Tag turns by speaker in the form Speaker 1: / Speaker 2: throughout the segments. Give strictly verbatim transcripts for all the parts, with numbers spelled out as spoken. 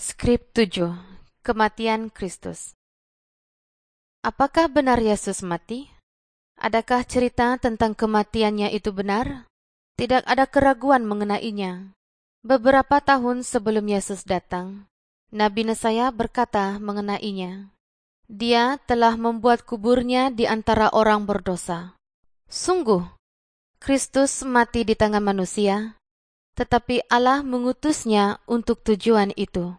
Speaker 1: Skrip tujuh. Kematian Kristus. Apakah benar Yesus mati? Adakah cerita tentang kematiannya itu benar? Tidak ada keraguan mengenainya. Beberapa tahun sebelum Yesus datang, Nabi Yesaya berkata mengenainya, "Dia telah membuat kuburnya di antara orang berdosa." Sungguh, Kristus mati di tangan manusia, tetapi Allah mengutusnya untuk tujuan itu.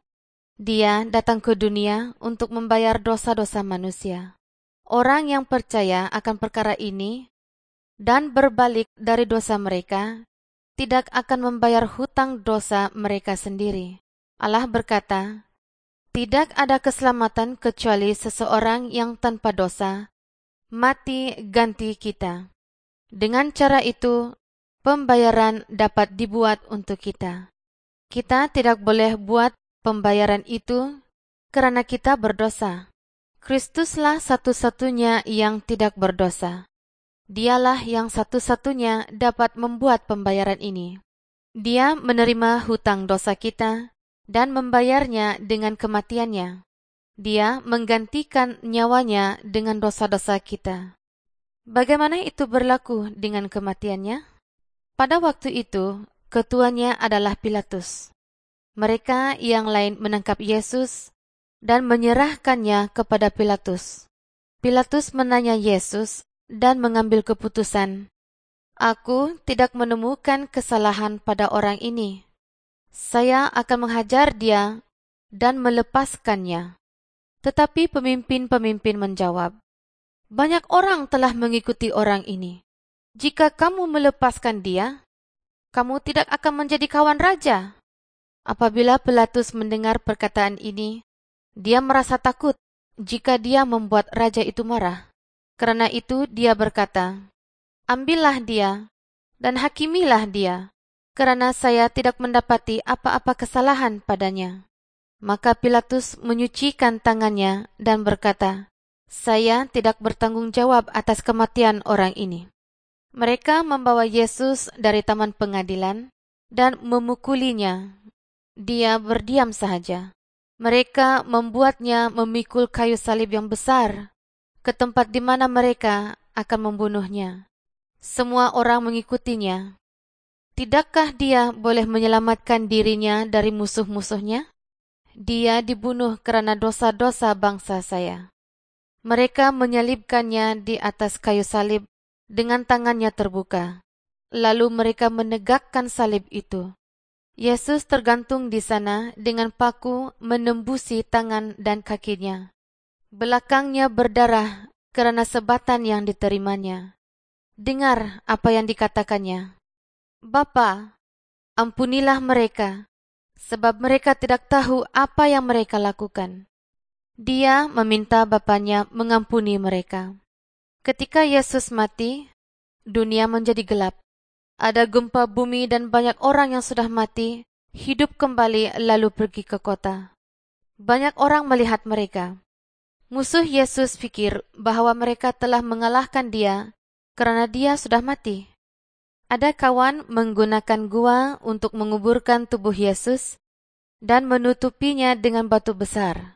Speaker 1: Dia datang ke dunia untuk membayar dosa-dosa manusia. Orang yang percaya akan perkara ini dan berbalik dari dosa mereka tidak akan membayar hutang dosa mereka sendiri. Allah berkata, "Tidak ada keselamatan kecuali seseorang yang tanpa dosa mati ganti kita." Dengan cara itu, pembayaran dapat dibuat untuk kita. Kita tidak boleh buat pembayaran itu karena kita berdosa. Kristuslah satu-satunya yang tidak berdosa. Dialah yang satu-satunya dapat membuat pembayaran ini. Dia menerima hutang dosa kita dan membayarnya dengan kematiannya. Dia menggantikan nyawanya dengan dosa-dosa kita. Bagaimana itu berlaku dengan kematiannya? Pada waktu itu, ketuanya adalah Pilatus. Mereka yang lain menangkap Yesus dan menyerahkannya kepada Pilatus. Pilatus menanya Yesus dan mengambil keputusan, "Aku tidak menemukan kesalahan pada orang ini. Saya akan menghajar dia dan melepaskannya." Tetapi pemimpin-pemimpin menjawab, "Banyak orang telah mengikuti orang ini. Jika kamu melepaskan dia, kamu tidak akan menjadi kawan raja." Apabila Pilatus mendengar perkataan ini, dia merasa takut jika dia membuat raja itu marah. Karena itu dia berkata, "Ambillah dia dan hakimilah dia, karena saya tidak mendapati apa-apa kesalahan padanya." Maka Pilatus menyucikan tangannya dan berkata, "Saya tidak bertanggung jawab atas kematian orang ini." Mereka membawa Yesus dari taman pengadilan dan memukulinya. Dia berdiam saja. Mereka membuatnya memikul kayu salib yang besar ke tempat di mana mereka akan membunuhnya. Semua orang mengikutinya. Tidakkah dia boleh menyelamatkan dirinya dari musuh-musuhnya? Dia dibunuh karena dosa-dosa bangsa saya. Mereka menyalibkannya di atas kayu salib dengan tangannya terbuka. Lalu mereka menegakkan salib itu. Yesus tergantung di sana dengan paku menembusi tangan dan kakinya. Belakangnya berdarah karena sebatan yang diterimanya. Dengar apa yang dikatakannya, "Bapa, ampunilah mereka, sebab mereka tidak tahu apa yang mereka lakukan." Dia meminta Bapanya mengampuni mereka. Ketika Yesus mati, dunia menjadi gelap. Ada gempa bumi dan banyak orang yang sudah mati, hidup kembali lalu pergi ke kota. Banyak orang melihat mereka. Musuh Yesus pikir bahwa mereka telah mengalahkan dia karena dia sudah mati. Ada kawan menggunakan gua untuk menguburkan tubuh Yesus dan menutupinya dengan batu besar.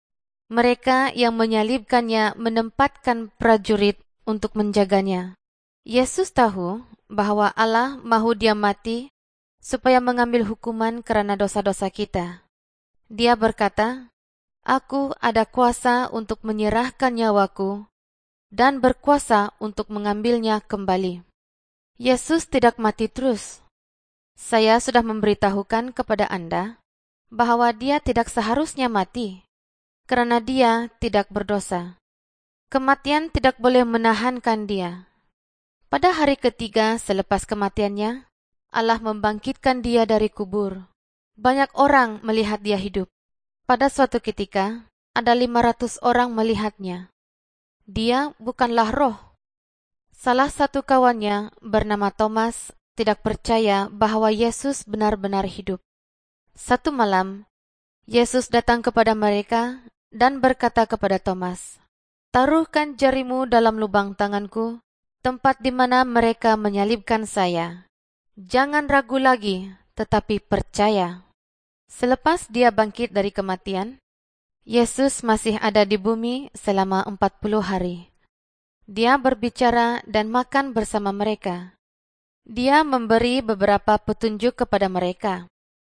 Speaker 1: Mereka yang menyalibkannya menempatkan prajurit untuk menjaganya. Yesus tahu bahwa Allah mahu dia mati supaya mengambil hukuman karena dosa-dosa kita. Dia berkata, "Aku ada kuasa untuk menyerahkan nyawaku dan berkuasa untuk mengambilnya kembali." Yesus tidak mati terus. Saya sudah memberitahukan kepada Anda bahwa dia tidak seharusnya mati karena dia tidak berdosa. Kematian tidak boleh menahankan dia. Pada hari ketiga selepas kematiannya, Allah membangkitkan dia dari kubur. Banyak orang melihat dia hidup. Pada suatu ketika, ada lima ratus orang melihatnya. Dia bukanlah roh. Salah satu kawannya bernama Thomas tidak percaya bahwa Yesus benar-benar hidup. Satu malam, Yesus datang kepada mereka dan berkata kepada Thomas, "Taruhkan jarimu dalam lubang tanganku, tempat di mana mereka menyalibkan saya. Jangan ragu lagi, tetapi percaya." Selepas dia bangkit dari kematian, Yesus masih ada di bumi selama empat puluh hari. Dia berbicara dan makan bersama mereka. Dia memberi beberapa petunjuk kepada mereka.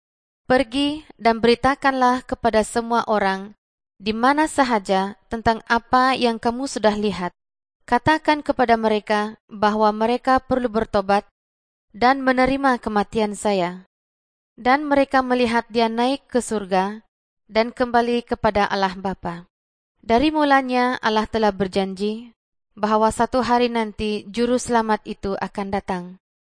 Speaker 1: Pergi dan beritakanlah kepada semua orang di mana sahaja tentang apa yang kamu sudah lihat. Katakan kepada mereka bahwa mereka perlu bertobat dan menerima kematian saya. Dan mereka melihat dia naik ke surga dan kembali kepada Allah Bapa. Dari mulanya Allah telah berjanji bahwa satu hari nanti juru selamat itu akan datang.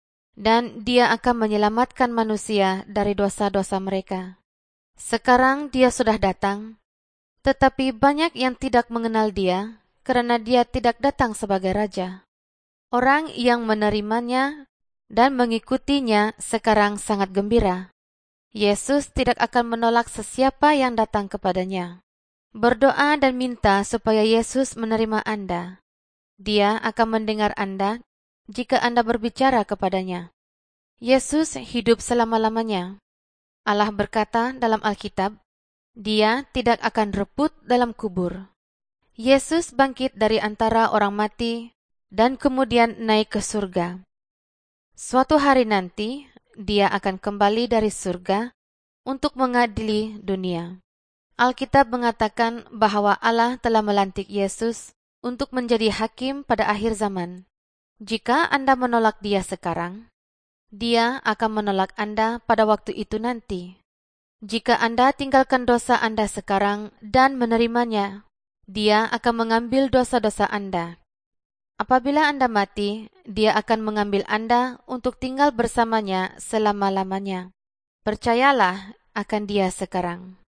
Speaker 1: Dan dia akan menyelamatkan manusia dari dosa-dosa mereka. Sekarang dia sudah datang, tetapi banyak yang tidak mengenal dia karena dia tidak datang sebagai raja. Orang yang menerimanya dan mengikutinya sekarang sangat gembira. Yesus tidak akan menolak sesiapa yang datang kepadanya. Berdoa dan minta supaya Yesus menerima Anda. Dia akan mendengar Anda jika Anda berbicara kepadanya. Yesus hidup selama-lamanya. Allah berkata dalam Alkitab, Dia tidak akan reput dalam kubur. Yesus bangkit dari antara orang mati dan kemudian naik ke surga. Suatu hari nanti, dia akan kembali dari surga untuk mengadili dunia. Alkitab mengatakan bahwa Allah telah melantik Yesus untuk menjadi hakim pada akhir zaman. Jika Anda menolak dia sekarang, dia akan menolak Anda pada waktu itu nanti. Jika Anda tinggalkan dosa Anda sekarang dan menerimanya, dia akan mengambil dosa-dosa Anda. Apabila Anda mati, dia akan mengambil Anda untuk tinggal bersamanya selama-lamanya. Percayalah akan dia sekarang.